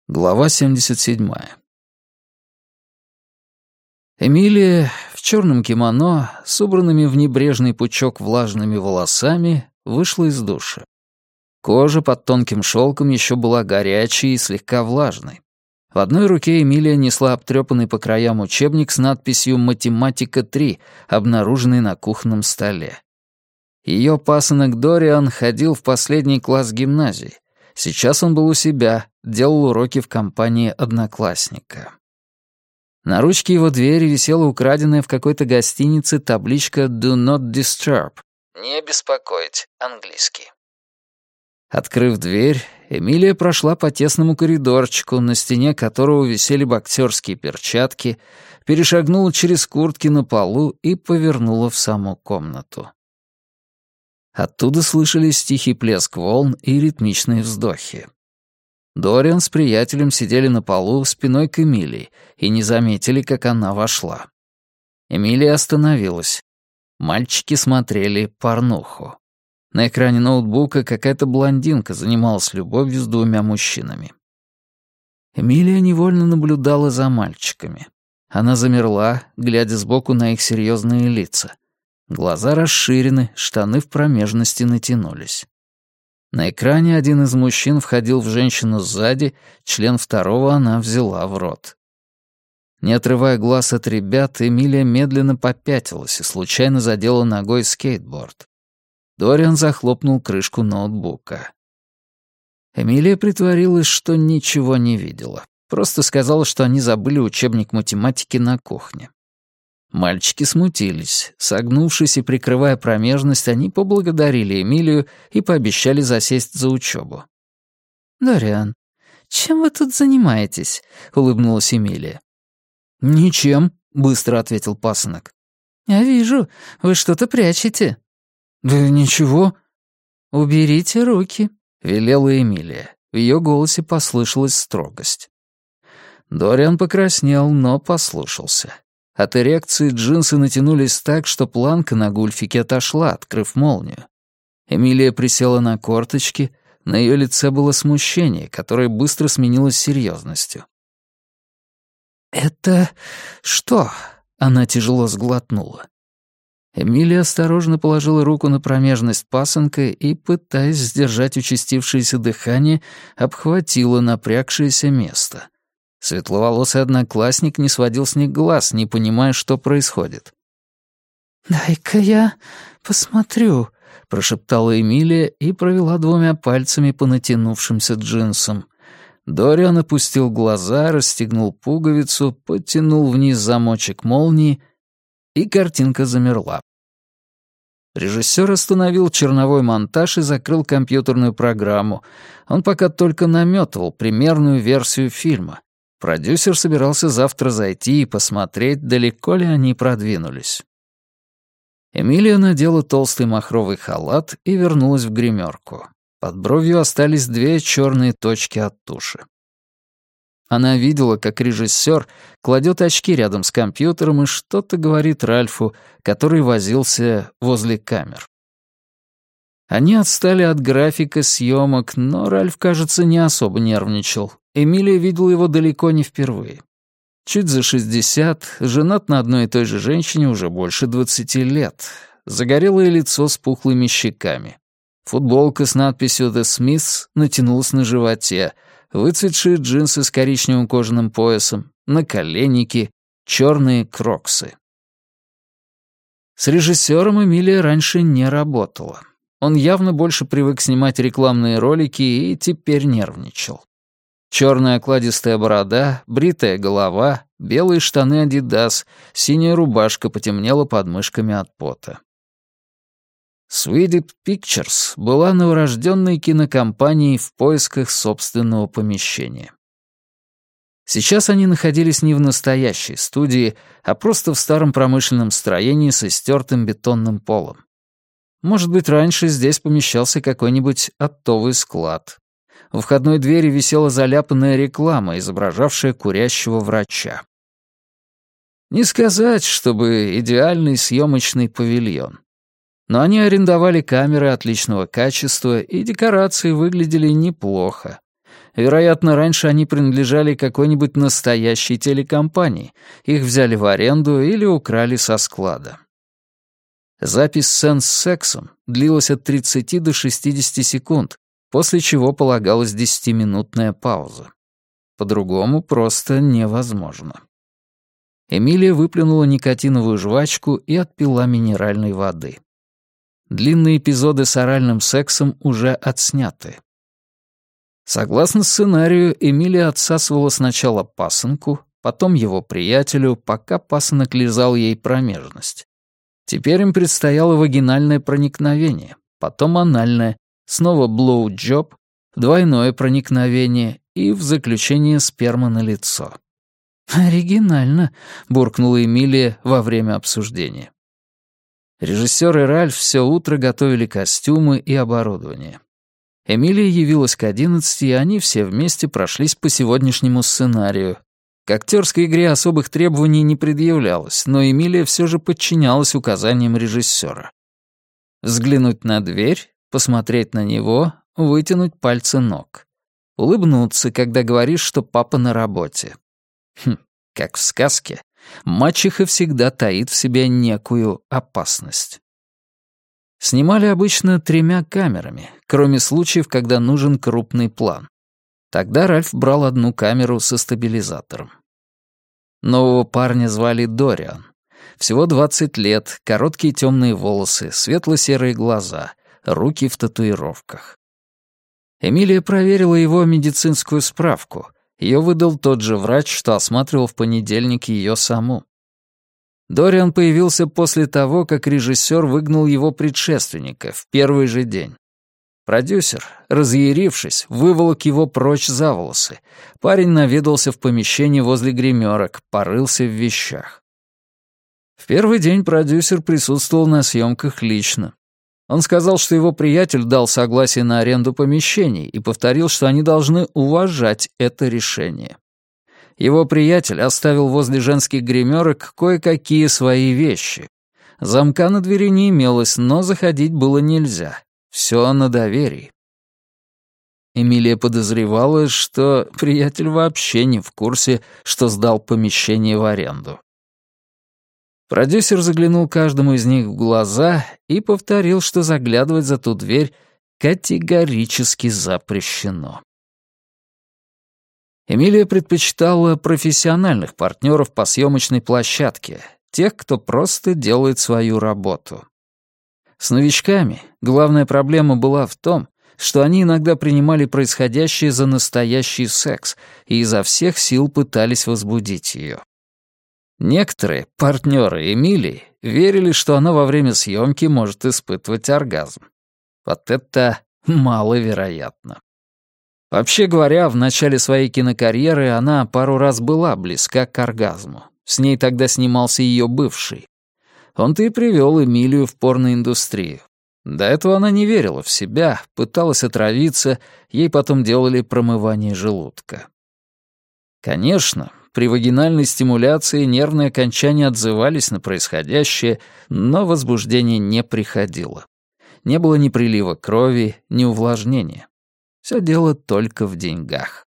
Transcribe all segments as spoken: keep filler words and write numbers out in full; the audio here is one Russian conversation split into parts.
Глава семьдесят седьмая. Эмилия в черном кимоно, с убранными в небрежный пучок влажными волосами, вышла из душа. Кожа под тонким шелком еще была горячей и слегка влажной. В одной руке Эмилия несла обтрепанный по краям учебник с надписью «Математика три», обнаруженный на кухонном столе. Ее пасынок Дориан ходил в последний класс гимназии. Сейчас он был у себя, делал уроки в компании одноклассника. На ручке его двери висела украденная в какой-то гостинице табличка «Do not disturb» — «Не беспокоить», английский. Открыв дверь, Эмилия прошла по тесному коридорчику, на стене которого висели боксерские перчатки, перешагнула через куртки на полу и повернула в саму комнату. Оттуда слышались тихий плеск волн и ритмичные вздохи. Дориан с приятелем сидели на полу спиной к Эмилии и не заметили, как она вошла. Эмилия остановилась. Мальчики смотрели порнуху. На экране ноутбука какая-то блондинка занималась любовью с двумя мужчинами. Эмилия невольно наблюдала за мальчиками. Она замерла, глядя сбоку на их серьезные лица. Глаза расширены, штаны в промежности натянулись. На экране один из мужчин входил в женщину сзади, член второго она взяла в рот. Не отрывая глаз от ребят, Эмилия медленно попятилась и случайно задела ногой скейтборд. Дориан захлопнул крышку ноутбука. Эмилия притворилась, что ничего не видела. Просто сказала, что они забыли учебник математики на кухне. Мальчики смутились. Согнувшись и прикрывая промежность, они поблагодарили Эмилию и пообещали засесть за учебу. «Дориан, чем вы тут занимаетесь?» — улыбнулась Эмилия. «Ничем», — быстро ответил пасынок. «Я вижу, вы что-то прячете». «Да ничего». «Уберите руки», — велела Эмилия. В ее голосе послышалась строгость. Дориан покраснел, но послушался. От эрекции джинсы натянулись так, что планка на гульфике отошла, открыв молнию. Эмилия присела на корточки, на ее лице было смущение, которое быстро сменилось серьезностью. «Это что?» — она тяжело сглотнула. Эмилия осторожно положила руку на промежность пасынка и, пытаясь сдержать участившееся дыхание, обхватила напрягшееся место. Светловолосый одноклассник не сводил с них глаз, не понимая, что происходит. «Дай-ка я посмотрю», — прошептала Эмилия и провела двумя пальцами по натянувшимся джинсам. Дориан опустил глаза, расстегнул пуговицу, подтянул вниз замочек молнии, и картинка замерла. Режиссер остановил черновой монтаж и закрыл компьютерную программу. Он пока только намётывал примерную версию фильма. Продюсер собирался завтра зайти и посмотреть, далеко ли они продвинулись. Эмилия надела толстый махровый халат и вернулась в гримерку. Под бровью остались две черные точки от туши. Она видела, как режиссер кладет очки рядом с компьютером и что-то говорит Ральфу, который возился возле камер. Они отстали от графика съемок, но Ральф, кажется, не особо нервничал. Эмилия видела его далеко не впервые. Чуть за шестьдесят, женат на одной и той же женщине уже больше двадцати лет. Загорелое лицо с пухлыми щеками. Футболка с надписью «The Smiths» натянулась на животе, выцветшие джинсы с коричневым кожаным поясом, наколенники, черные кроксы. С режиссером Эмилия раньше не работала. Он явно больше привык снимать рекламные ролики и теперь нервничал. Черная окладистая борода, бритая голова, белые штаны «Адидас», синяя рубашка потемнела под мышками от пота. Swedit Pictures была новорожденной кинокомпанией в поисках собственного помещения. Сейчас они находились не в настоящей студии, а просто в старом промышленном строении со стертым бетонным полом. Может быть, раньше здесь помещался какой-нибудь оптовый склад. У входной двери висела заляпанная реклама, изображавшая курящего врача. Не сказать, чтобы идеальный съемочный павильон. Но они арендовали камеры отличного качества, и декорации выглядели неплохо. Вероятно, раньше они принадлежали какой-нибудь настоящей телекомпании, их взяли в аренду или украли со склада. Запись сцен с сексом длилась от тридцати до шестидесяти секунд, после чего полагалась десятиминутная пауза. По-другому просто невозможно. Эмилия выплюнула никотиновую жвачку и отпила минеральной воды. Длинные эпизоды с оральным сексом уже отсняты. Согласно сценарию, Эмилия отсасывала сначала пасынку, потом его приятелю, пока пасынок лизал ей промежность. Теперь им предстояло вагинальное проникновение, потом анальное, снова блоу-джоб, двойное проникновение и в заключение сперма на лицо. «Оригинально», — буркнула Эмилия во время обсуждения. Режиссер и Ральф все утро готовили костюмы и оборудование. Эмилия явилась к одиннадцати, и они все вместе прошлись по сегодняшнему сценарию. К актерской игре особых требований не предъявлялось, но Эмилия все же подчинялась указаниям режиссера. Взглянуть на дверь, посмотреть на него, вытянуть пальцы ног. Улыбнуться, когда говоришь, что папа на работе. Хм, как в сказке, мачеха всегда таит в себе некую опасность. Снимали обычно тремя камерами, кроме случаев, когда нужен крупный план. Тогда Ральф брал одну камеру со стабилизатором. Нового парня звали Дориан. Всего двадцать лет, короткие темные волосы, светло-серые глаза, руки в татуировках. Эмилия проверила его медицинскую справку. Ее выдал тот же врач, что осматривал в понедельник ее саму. Дориан появился после того, как режиссер выгнал его предшественника в первый же день. Продюсер, разъярившись, выволок его прочь за волосы. Парень наведался в помещении возле гримерок, порылся в вещах. В первый день продюсер присутствовал на съемках лично. Он сказал, что его приятель дал согласие на аренду помещений и повторил, что они должны уважать это решение. Его приятель оставил возле женских гримерок кое-какие свои вещи. Замка на двери не имелось, но заходить было нельзя. Все на доверии. Эмилия подозревала, что приятель вообще не в курсе, что сдал помещение в аренду. Продюсер заглянул каждому из них в глаза и повторил, что заглядывать за ту дверь категорически запрещено. Эмилия предпочитала профессиональных партнеров по съемочной площадке, тех, кто просто делает свою работу. С новичками главная проблема была в том, что они иногда принимали происходящее за настоящий секс и изо всех сил пытались возбудить ее. Некоторые партнеры Эмилии верили, что она во время съемки может испытывать оргазм. Вот это маловероятно. Вообще говоря, в начале своей кинокарьеры она пару раз была близка к оргазму. С ней тогда снимался ее бывший. Он-то и привел Эмилию в порноиндустрию. До этого она не верила в себя, пыталась отравиться, ей потом делали промывание желудка. Конечно, при вагинальной стимуляции нервные окончания отзывались на происходящее, но возбуждение не приходило. Не было ни прилива крови, ни увлажнения. Все дело только в деньгах.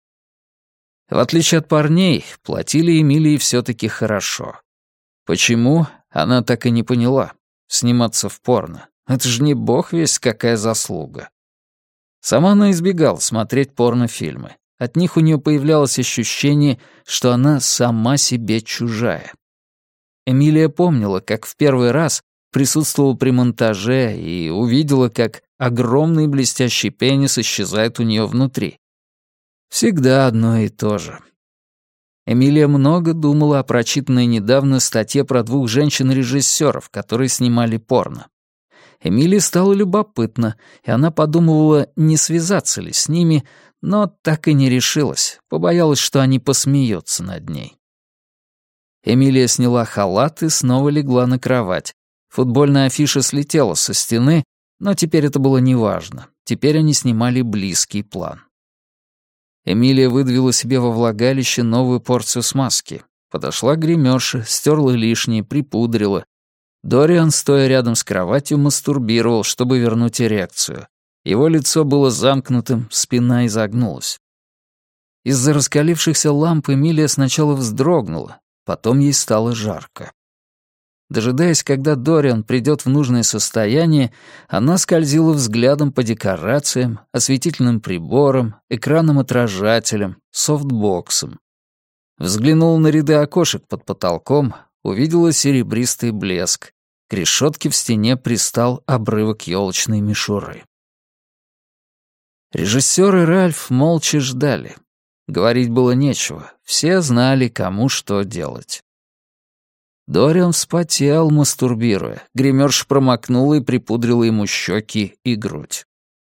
В отличие от парней, платили Эмилии все-таки хорошо. Почему, она так и не поняла. Сниматься в порно — это же не бог весть какая заслуга. Сама она избегала смотреть порнофильмы. От них у нее появлялось ощущение, что она сама себе чужая. Эмилия помнила, как в первый раз присутствовала при монтаже и увидела, как огромный блестящий пенис исчезает у нее внутри. Всегда одно и то же. Эмилия много думала о прочитанной недавно статье про двух женщин-режиссеров, которые снимали порно. Эмилии стало любопытно, и она подумывала, не связаться ли с ними, но так и не решилась, побоялась, что они посмеются над ней. Эмилия сняла халат и снова легла на кровать. Футбольная афиша слетела со стены, но теперь это было неважно. Теперь они снимали близкий план. Эмилия выдавила себе во влагалище новую порцию смазки. Подошла к гримерше, стерла лишнее, припудрила. Дориан, стоя рядом с кроватью, мастурбировал, чтобы вернуть эрекцию. Его лицо было замкнутым, спина изогнулась. Из-за раскалившихся ламп Эмилия сначала вздрогнула, потом ей стало жарко. Дожидаясь, когда Дориан придет в нужное состояние, она скользила взглядом по декорациям, осветительным приборам, экранам-отражателям, софтбоксам. Взглянула на ряды окошек под потолком, увидела серебристый блеск. К решетке в стене пристал обрывок елочной мишуры. Режиссер и Ральф молча ждали. Говорить было нечего, все знали, кому что делать. Дориан вспотел, мастурбируя. Гримерша промокнула и припудрила ему щеки и грудь.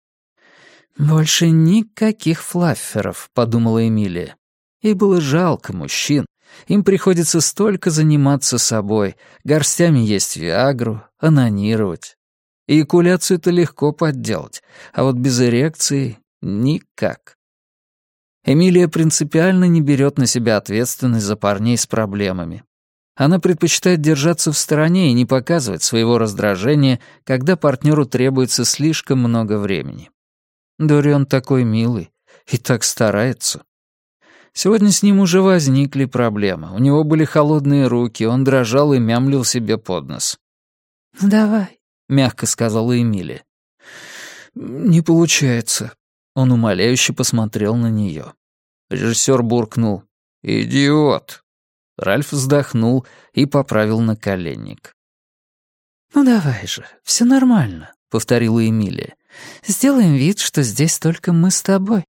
«Больше никаких флафферов», — подумала Эмилия. Ей было жалко мужчин. Им приходится столько заниматься собой, горстями есть виагру, онанировать. Эякуляцию-то легко подделать, а вот без эрекции — никак. Эмилия принципиально не берет на себя ответственность за парней с проблемами. Она предпочитает держаться в стороне и не показывать своего раздражения, когда партнеру требуется слишком много времени. Дориан такой милый и так старается. Сегодня с ним уже возникли проблемы. У него были холодные руки, он дрожал и мямлил себе под нос. «Ну давай», — мягко сказала Эмилия. «Не получается». Он умоляюще посмотрел на нее. Режиссер буркнул: «Идиот!» Ральф вздохнул и поправил наколенник. «Ну давай же, все нормально», — повторила Эмилия. «Сделаем вид, что здесь только мы с тобой».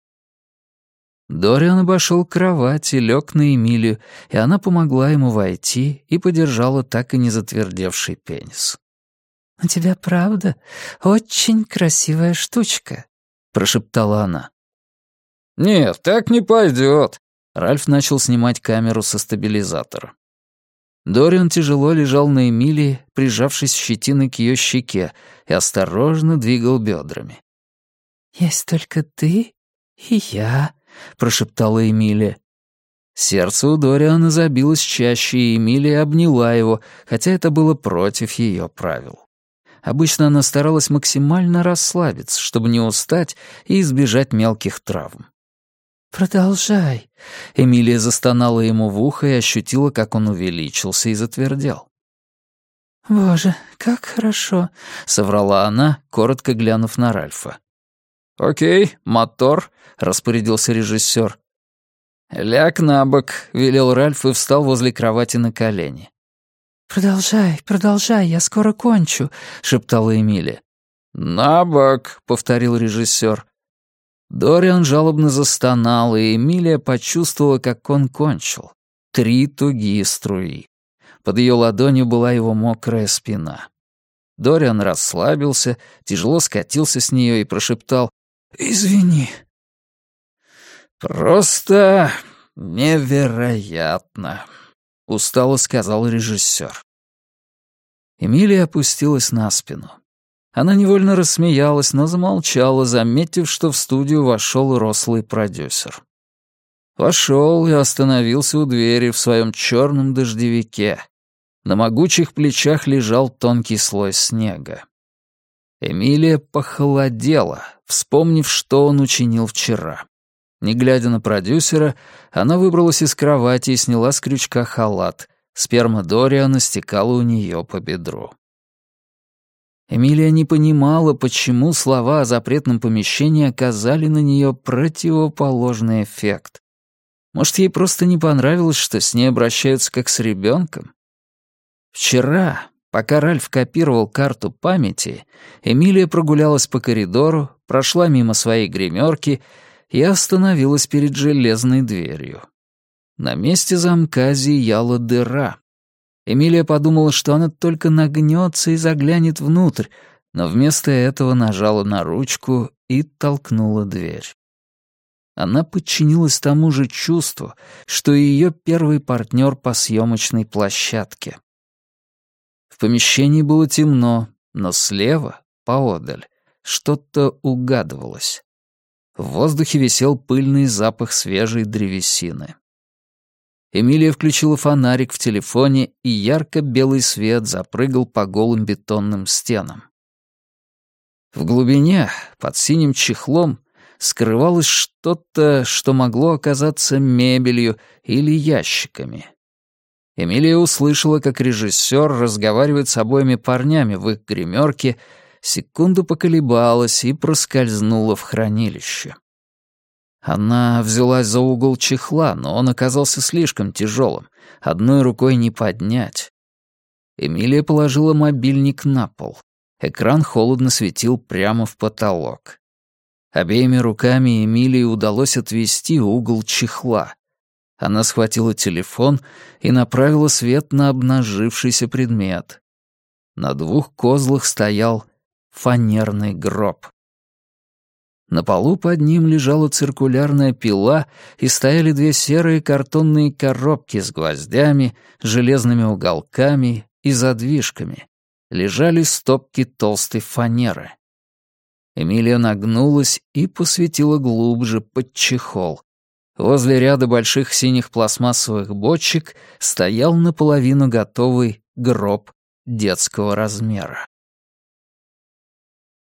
Дориан обошел кровать и лег на Эмилию, и она помогла ему войти и подержала так и не затвердевший пенис. «У тебя, правда, очень красивая штучка», — прошептала она. «Нет, так не пойдет». Ральф начал снимать камеру со стабилизатора. Дориан тяжело лежал на Эмилии, прижавшись щетиной к ее щеке, и осторожно двигал бедрами. «Есть только ты и я», — прошептала Эмилия. Сердце у Дориана забилось чаще, и Эмилия обняла его, хотя это было против ее правил. Обычно она старалась максимально расслабиться, чтобы не устать и избежать мелких травм. «Продолжай», — Эмилия застонала ему в ухо и ощутила, как он увеличился и затвердел. «Боже, как хорошо», — соврала она, коротко глянув на Ральфа. «Окей, мотор», — распорядился режиссер. «Ляг на бок», — велел Ральф и встал возле кровати на колени. «Продолжай, продолжай, я скоро кончу», — шептала Эмилия. «На бок», — повторил режиссер. Дориан жалобно застонал, и Эмилия почувствовала, как он кончил. Три тугие струи. Под ее ладонью была его мокрая спина. Дориан расслабился, тяжело скатился с нее и прошептал: «Извини». «Просто невероятно», — устало сказал режиссер. Эмилия опустилась на спину. Она невольно рассмеялась, но замолчала, заметив, что в студию вошел рослый продюсер. Вошел и остановился у двери в своем черном дождевике. На могучих плечах лежал тонкий слой снега. Эмилия похолодела, вспомнив, что он учинил вчера. Не глядя на продюсера, она выбралась из кровати и сняла с крючка халат. Сперма Дориана стекала у нее по бедру. Эмилия не понимала, почему слова о запретном помещении оказали на нее противоположный эффект. Может, ей просто не понравилось, что с ней обращаются как с ребенком? Вчера, пока Ральф копировал карту памяти, Эмилия прогулялась по коридору, прошла мимо своей гримерки и остановилась перед железной дверью. На месте замка зияла дыра. Эмилия подумала, что она только нагнется и заглянет внутрь, но вместо этого нажала на ручку и толкнула дверь. Она подчинилась тому же чувству, что и ее первый партнер по съемочной площадке. В помещении было темно, но слева, поодаль, что-то угадывалось. В воздухе висел пыльный запах свежей древесины. Эмилия включила фонарик в телефоне, и ярко-белый свет запрыгал по голым бетонным стенам. В глубине, под синим чехлом, скрывалось что-то, что могло оказаться мебелью или ящиками. Эмилия услышала, как режиссер разговаривает с обоими парнями в их гримерке, секунду поколебалась и проскользнула в хранилище. Она взялась за угол чехла, но он оказался слишком тяжелым, одной рукой не поднять. Эмилия положила мобильник на пол. Экран холодно светил прямо в потолок. Обеими руками Эмилии удалось отвести угол чехла. Она схватила телефон и направила свет на обнажившийся предмет. На двух козлах стоял фанерный гроб. На полу под ним лежала циркулярная пила, и стояли две серые картонные коробки с гвоздями, железными уголками и задвижками. Лежали стопки толстой фанеры. Эмилия нагнулась и посветила глубже под чехол. Возле ряда больших синих пластмассовых бочек стоял наполовину готовый гроб детского размера.